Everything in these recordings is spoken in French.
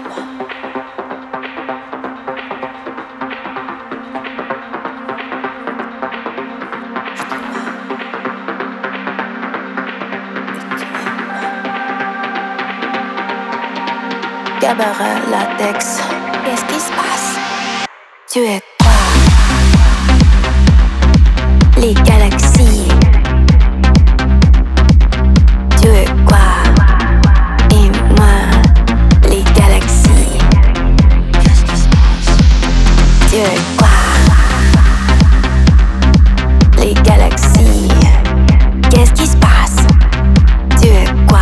Cabaret, latex, qu'est-ce qui se passe? Tu es quoi? Les galaxies. Tu es quoi? Et moi, les galaxies. Tu es quoi? Les galaxies. Qu'est-ce qui se passe? Tu es quoi?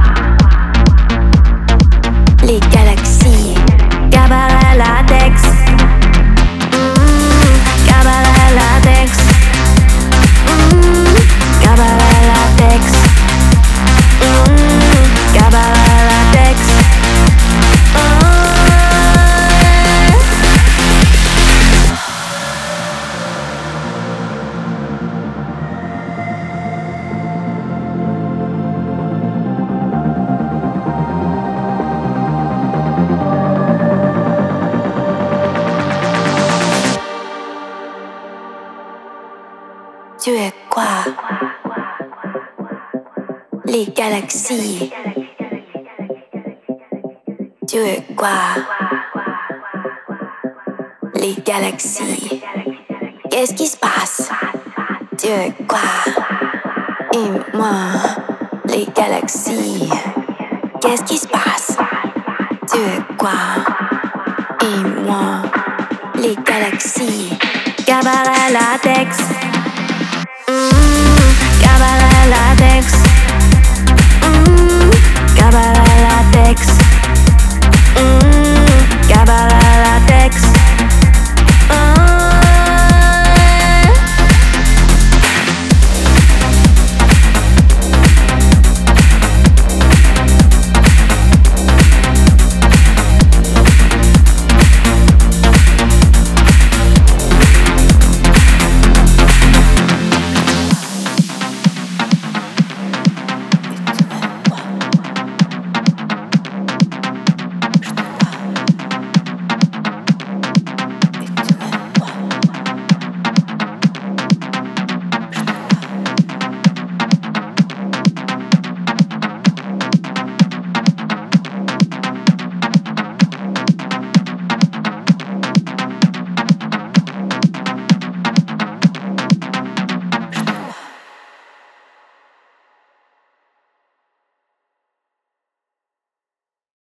Les galaxies. Cabaret latex. Cabaret latex. Cabaret latex. Cabaret latex. Tu es quoi? Les galaxies. Tu es quoi? Les galaxies. Qu'est-ce qui se passe? Tu es quoi? Et moi, les galaxies. Qu'est-ce qui se passe? Tu es quoi? Et moi, les galaxies. Cabaret latex. Cabaret latex. Cabaret